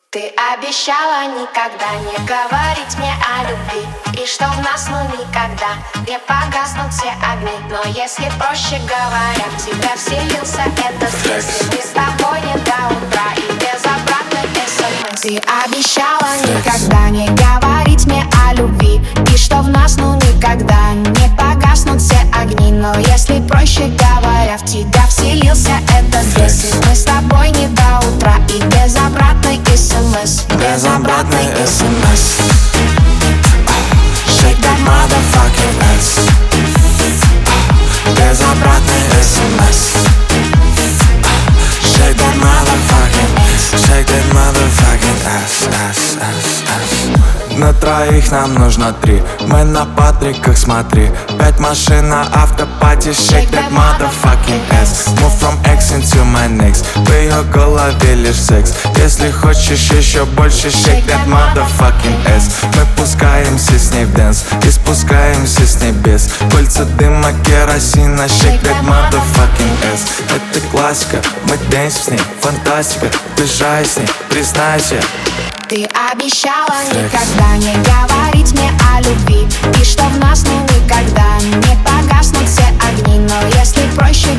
Ты обещала никогда не говорить мне о любви, и что в нас никогда не погаснут все огни. Но если, проще говоря, в тебя вселился этот здесь, мы с тобой не до утра и без обратной СМС. Ты обещала никогда не говорить мне о любви, и что в нас никогда не погаснут все огни. Но если, проще говоря, в тебя вселился этот здесь, и мы с тобой не до утра и без обратной СМС. Без обратной СМС. Shake that motherfucking ass. Без обратной СМС. Shake that motherfucking ass. Shake that motherfucking ass, ass, ass, ass. На троих нам нужно 3. Мы на Патриках, смотри. 5 машин на автопате. Shake that motherfucking ass. Move from X into my next. В ее голове лишь секс. Если хочешь еще больше, shake that motherfucking ass. Мы пускаемся с ней в дэнс и спускаемся с небес. Кольца дыма, керосина. Shake that motherfucking ass. Это классика, мы дэнс с ней. Фантастика, бежай с ней, признайся. Ты обещала никогда не говорить мне о любви, и что в нас никогда не погаснут все огни. Но если, проще